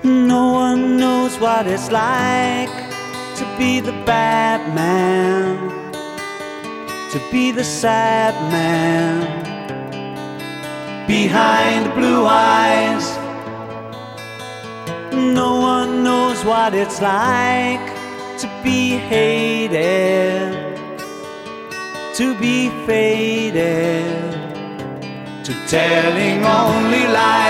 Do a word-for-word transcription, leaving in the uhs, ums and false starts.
No one knows what it's like to be the bad man, to be the sad man behind blue eyes. No one knows what it's like to be hated, to be faded, to telling only lies.